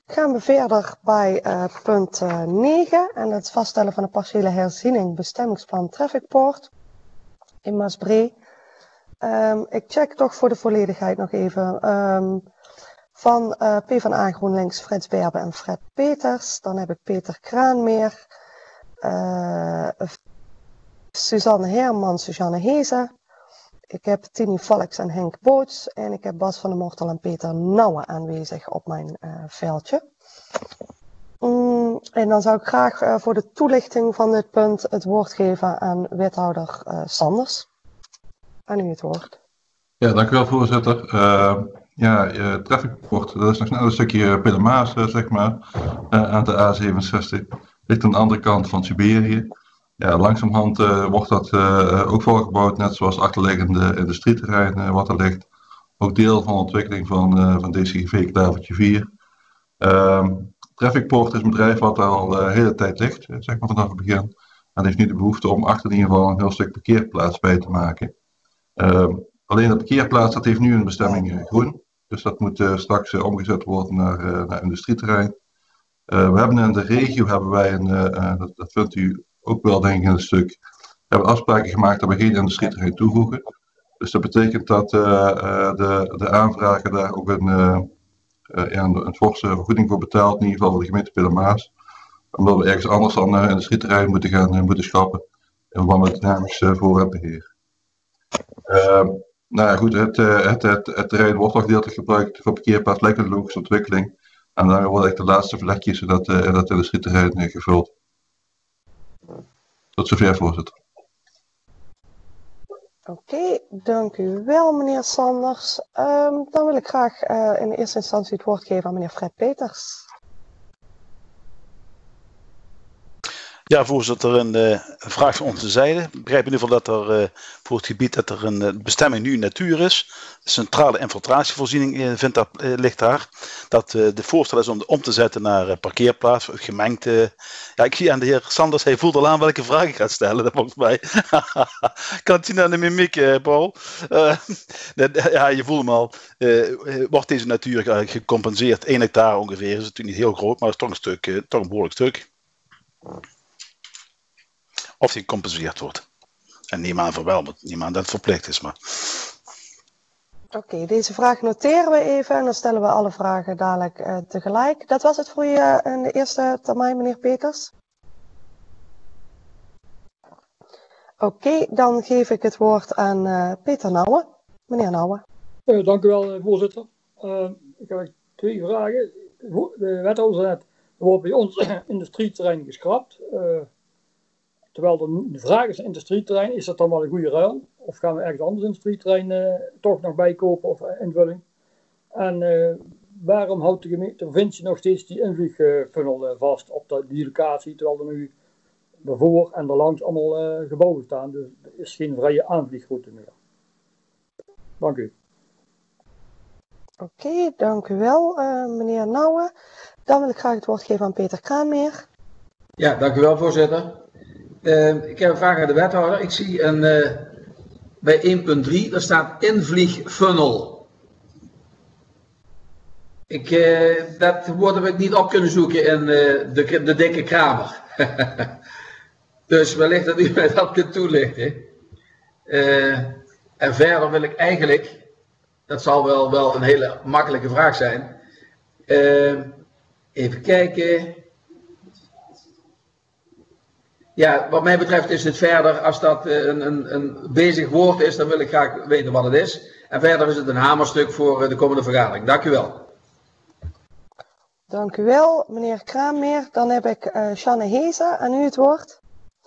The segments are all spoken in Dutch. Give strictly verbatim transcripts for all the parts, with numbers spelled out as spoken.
Gaan we verder bij uh, punt uh, negen en het vaststellen van de partiële herziening bestemmingsplan Trafficpoort in Maasbree. Um, ik check toch voor de volledigheid nog even. Um, van uh, PvdA GroenLinks Frits Berbe en Fred Peters. Dan heb ik Peter Kraanmeer, uh, Suzanne Herman, Suzanne Hezen. Ik heb Tini Valks en Henk Boots. En ik heb Bas van der Mortel en Peter Nouwen aanwezig op mijn uh, veldje. Mm, en dan zou ik graag uh, voor de toelichting van dit punt het woord geven aan wethouder uh, Sanders. Aan u het woord. Ja, dank u wel, voorzitter. Uh, ja, uh, Trafficpoort, dat is nog net een stukje Pietermaas, uh, zeg maar, uh, aan de A zevenenzestig. Ligt aan de andere kant van Siberië. Ja, langzamerhand uh, wordt dat uh, ook volgebouwd, net zoals achterliggende industrieterrein uh, wat er ligt. Ook deel van de ontwikkeling van, uh, van D C G V Klavertje vier. Uh, Trafficpoort is een bedrijf wat al de uh, hele tijd ligt, zeg maar vanaf het begin. En heeft nu de behoefte om achter in ieder geval een heel stuk parkeerplaats bij te maken. Uh, alleen de parkeerplaats, dat heeft nu een bestemming uh, groen. Dus dat moet uh, straks uh, omgezet worden naar, uh, naar industrieterrein. Uh, we hebben in de regio, hebben wij een, uh, uh, dat, dat vindt u ook wel denk ik in een stuk, we hebben afspraken gemaakt dat we geen industrieterrein toevoegen. Dus dat betekent dat uh, uh, de, de aanvrager daar ook een, uh, uh, ja, een, een forse vergoeding voor betaalt, in ieder geval voor de gemeente Pietermaas. Omdat we ergens anders dan uh, industrieterrein moeten gaan uh, moeten schrappen. In verband met dynamisch uh, voorraadbeheer. Uh, nou ja, goed, het, uh, het, het, het terrein wordt al gedeeltelijk gebruikt voor parkeerplaats, lijkt een logische ontwikkeling. En dan worden echt de laatste vlekjes in dat, uh, in dat industrieterrein uh, gevuld. Tot zover, voorzitter. Oké, okay, dank u wel, meneer Sanders. Um, dan wil ik graag uh, in eerste instantie het woord geven aan meneer Fred Peters. Ja, voorzitter, een uh, vraag van onze zijde. Ik begrijp in ieder geval dat er uh, voor het gebied dat er een uh, bestemming nu natuur is. De centrale infiltratievoorziening uh, vindt dat, uh, ligt daar. Dat uh, de voorstel is om de om te zetten naar uh, parkeerplaats, gemengd. Uh, ja, ik zie aan de heer Sanders, hij voelt al aan welke vraag ik ga stellen. Dat volgens mij. Kan het zien aan de mimiek, uh, Paul? Uh, ja, je voelt hem al. Uh, wordt deze natuur uh, gecompenseerd? één hectare ongeveer. Is natuurlijk niet heel groot, maar het is toch een stuk, uh, toch een behoorlijk stuk. Of die gecompenseerd wordt. En neem aan van wel, maar neem aan dat het verplicht is. Maar... Oké, okay, deze vraag noteren we even en dan stellen we alle vragen dadelijk uh, tegelijk. Dat was het voor je uh, in de eerste termijn, meneer Peters. Oké, okay, dan geef ik het woord aan uh, Peter Nouwen. Meneer Nouwen. Uh, dank u wel, voorzitter. Uh, ik heb twee vragen. De wethouder zei net, er wordt bij ons industrieterrein geschrapt. Uh, Terwijl de, de vraag is, industrieterrein, is dat dan wel een goede ruil? Of gaan we ergens anders industrieterrein uh, toch nog bijkopen of uh, invulling? En uh, waarom houdt de, gemeente, de provincie nog steeds die invliegfunnel uh, vast op de, die locatie, terwijl er nu ervoor en erlangs allemaal uh, gebouwen staan? Dus er is geen vrije aanvliegroute meer. Dank u. Oké, okay, dank u wel, uh, meneer Nouwen. Dan wil ik graag het woord geven aan Peter Kraanmeer. Ja, dank u wel, voorzitter. Uh, ik heb een vraag aan de wethouder. Ik zie een, uh, bij één punt drie, daar staat invliegfunnel. Ik, uh, dat woord heb ik niet op kunnen zoeken in uh, de, de dikke Kramer. Dus wellicht dat u mij dat kunt toelichten. Uh, en verder wil ik eigenlijk, dat zal wel, wel een hele makkelijke vraag zijn. Uh, even kijken... Ja, wat mij betreft is het verder, als dat een, een, een bezig woord is, dan wil ik graag weten wat het is. En verder is het een hamerstuk voor de komende vergadering. Dank u wel. Dank u wel, meneer Kraanmeer. Dan heb ik uh, Sjanne Hezen, aan u het woord.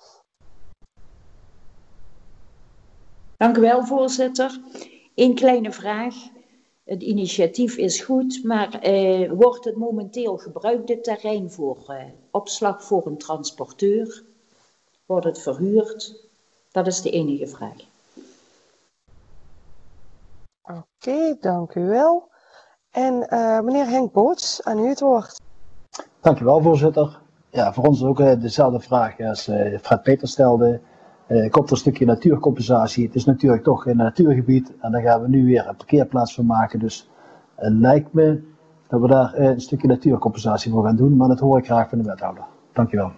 Dank u wel, voorzitter. Eén kleine vraag. Het initiatief is goed, maar uh, wordt het momenteel gebruikt, dit terrein, voor uh, opslag voor een transporteur? Wordt het verhuurd? Dat is de enige vraag. Oké, okay, dank u wel. En uh, meneer Henk Boots, aan u het woord. Dank u wel, voorzitter. Ja, voor ons ook uh, dezelfde vraag als uh, Fred Peters stelde. Uh, komt er een stukje natuurcompensatie. Het is natuurlijk toch een natuurgebied en daar gaan we nu weer een parkeerplaats van maken. Dus het uh, lijkt me dat we daar uh, een stukje natuurcompensatie voor gaan doen, maar dat hoor ik graag van de wethouder. Dankjewel.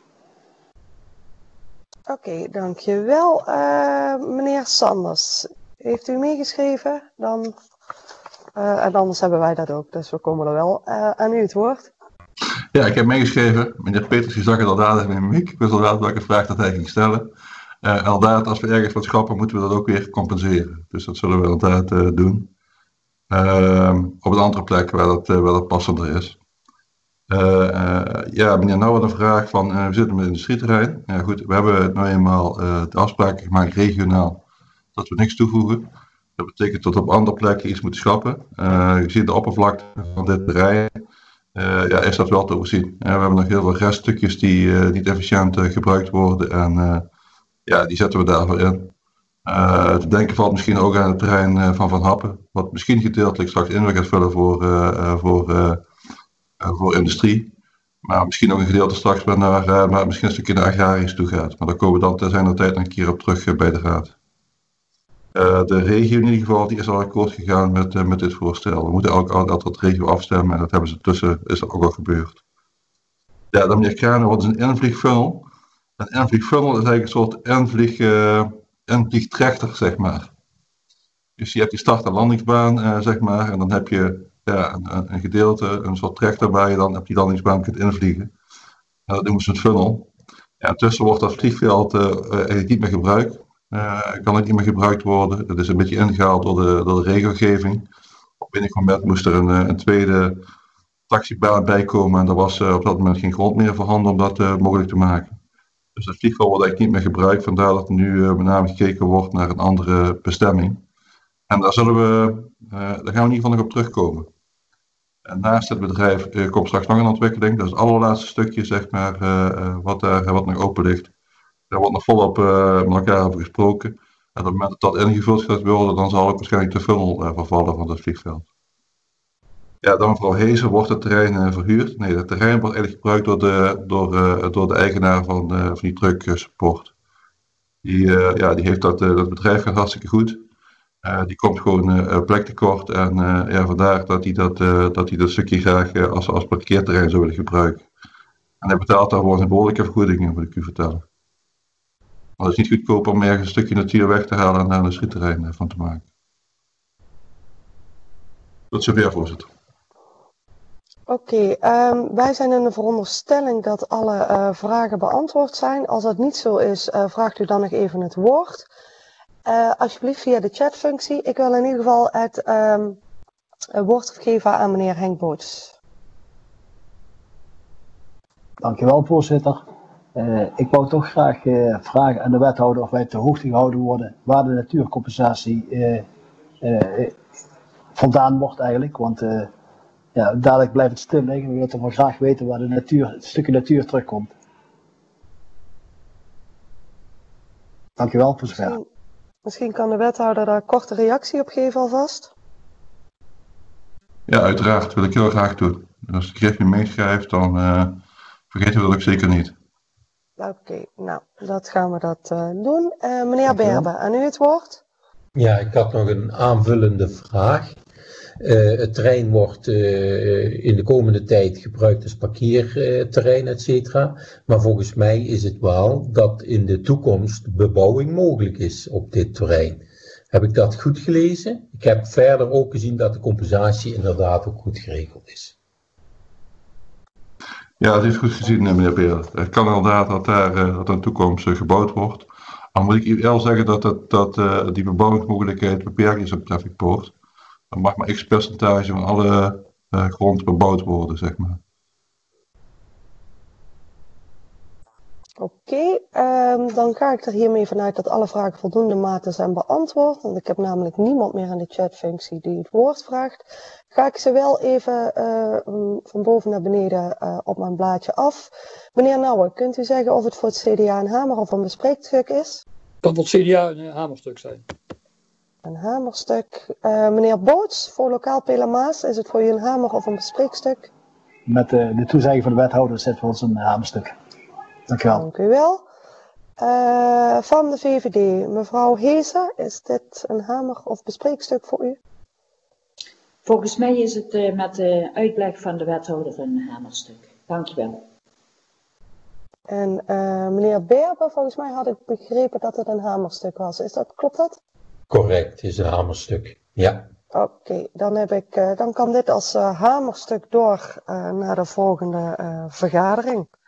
Oké, okay, dankjewel. Uh, meneer Sanders, heeft u meegeschreven? Dan, uh, en anders hebben wij dat ook, dus we komen er wel. Uh, aan u het woord. Ja, ik heb meegeschreven. Meneer Peters die zag het inderdaad in mijn mimiek. Ik wist inderdaad welke vraag dat hij ging stellen. Uh, inderdaad, als we ergens wat schrappen, moeten we dat ook weer compenseren. Dus dat zullen we inderdaad uh, doen. Uh, op een andere plek waar dat, uh, waar dat passender is. Uh, uh, ja, meneer Nou had een vraag van, uh, we zitten met het industrieterrein. Ja goed, we hebben nu eenmaal uh, de afspraken gemaakt regionaal dat we niks toevoegen. Dat betekent dat we op andere plekken iets moeten schrappen. Uh, je ziet de oppervlakte van dit terrein. Uh, ja, is dat wel te overzien. Uh, we hebben nog heel veel reststukjes die uh, niet efficiënt uh, gebruikt worden en uh, ja, die zetten we daarvoor in. Uh, te denken valt misschien ook aan het terrein uh, van Van Happen, wat misschien gedeeltelijk straks in gaat vullen voor, uh, uh, voor, uh, uh, voor industrie. Maar misschien ook een gedeelte straks naar, uh, maar misschien een stukje naar agrarisch toe gaat. Maar daar komen we dan te zijn de tijd nog een keer op terug uh, bij de raad. Uh, de regio in ieder geval, die is al akkoord gegaan met, uh, met dit voorstel. We moeten ook altijd dat regio afstemmen en dat hebben ze tussen, is dat ook al gebeurd. Ja, dan meneer Kranen, wat is een invliegfunnel? Een invliegfunnel is eigenlijk een soort invlieg, uh, invliegtrechter, zeg maar. Dus je hebt die start- en landingsbaan, uh, zeg maar, en dan heb je ja, een, een gedeelte, een soort trechter waar je dan op die landingsbaan kunt invliegen. En dat noemen ze een funnel. Ja, intussen wordt dat vliegveld uh, eigenlijk niet meer gebruikt. Uh, kan het niet meer gebruikt worden. Het is een beetje ingehaald door de, door de regelgeving. Op enig moment moest er een, een tweede taxibaan bij komen en er was uh, op dat moment geen grond meer voorhanden om dat uh, mogelijk te maken. Dus het vliegveld wordt eigenlijk niet meer gebruikt, vandaar dat er nu uh, met name gekeken wordt naar een andere bestemming. En daar zullen we, uh, daar gaan we in ieder geval nog op terugkomen. En naast het bedrijf uh, komt straks nog een ontwikkeling, dat is het allerlaatste stukje zeg maar, uh, uh, wat, daar, uh, wat nog open ligt. Daar wordt nog volop uh, met elkaar over gesproken. En op het moment dat dat ingevuld gaat worden, dan zal ook waarschijnlijk de funnel uh, vervallen van het vliegveld. Ja, dan mevrouw Hezen, wordt het terrein uh, verhuurd? Nee, het terrein wordt eigenlijk gebruikt door de, door, uh, door de eigenaar van, uh, van die truck uh, support. Die, uh, ja, die heeft dat, uh, dat bedrijf gaat hartstikke goed. Uh, die komt gewoon uh, plek tekort en uh, ja, vandaar dat hij dat, uh, dat, hij dat stukje graag uh, als, als parkeerterrein zou willen gebruiken. En hij betaalt daarvoor een behoorlijke vergoeding, moet ik u vertellen. Maar het is niet goedkoop om ergens een stukje natuur weg te halen en daar een industrieterrein van te maken. Tot zover, voorzitter. Oké, okay, um, wij zijn in de veronderstelling dat alle uh, vragen beantwoord zijn. Als dat niet zo is, uh, vraagt u dan nog even het woord. Uh, alsjeblieft via de chatfunctie. Ik wil in ieder geval het um, woord geven aan meneer Henk Boots. Dankjewel, voorzitter. Uh, ik wou toch graag uh, vragen aan de wethouder of wij ter hoogte gehouden worden waar de natuurcompensatie uh, uh, vandaan wordt eigenlijk. Want uh, ja, dadelijk blijft het stil liggen. We willen toch wel graag weten waar de natuur, het stukje natuur terugkomt. Dankjewel voor zover. Misschien, misschien kan de wethouder daar een korte reactie op geven alvast. Ja, uiteraard. Dat wil ik heel graag doen. Als de Griffie meeschrijft, dan uh, vergeten we dat ook zeker niet. Oké, okay, nou, dat gaan we dat uh, doen. Uh, meneer Berbe, aan u het woord. Ja, ik had nog een aanvullende vraag. Uh, het terrein wordt uh, in de komende tijd gebruikt als parkeerterrein, et cetera. Maar volgens mij is het wel dat in de toekomst bebouwing mogelijk is op dit terrein. Heb ik dat goed gelezen? Ik heb verder ook gezien dat de compensatie inderdaad ook goed geregeld is. Ja, het is goed gezien, meneer Beer. Het kan inderdaad dat daar uh, dat in de toekomst uh, gebouwd wordt. Dan moet ik wel zeggen dat, het, dat uh, die bebouwingsmogelijkheid beperkt is op Trafficpoort. Er mag maar x percentage van alle uh, grond bebouwd worden, zeg maar. Oké, okay, um, dan ga ik er hiermee vanuit dat alle vragen voldoende mate zijn beantwoord. Want ik heb namelijk niemand meer in de chatfunctie die het woord vraagt. Ga ik ze wel even uh, van boven naar beneden uh, op mijn blaadje af. Meneer Nouwen, kunt u zeggen of het voor het C D A een hamer of een bespreekstuk is? Dat moet C D A een hamerstuk zijn. Een hamerstuk. Uh, meneer Boots, voor lokaal Pelamaas, is het voor u een hamer of een bespreekstuk? Met uh, de toezegging van de wethouder is het voor ons een hamerstuk. Dank u wel. Dank u wel. Uh, van de V V D, mevrouw Hezen, is dit een hamer of bespreekstuk voor u? Volgens mij is het uh, met de uitleg van de wethouder een hamerstuk. Dankjewel. En uh, meneer Berber, volgens mij had ik begrepen dat het een hamerstuk was. Is dat, klopt dat? Correct, is een hamerstuk. Ja. Oké, okay, dan, heb ik, uh, dan kan dit als uh, hamerstuk door uh, naar de volgende uh, vergadering.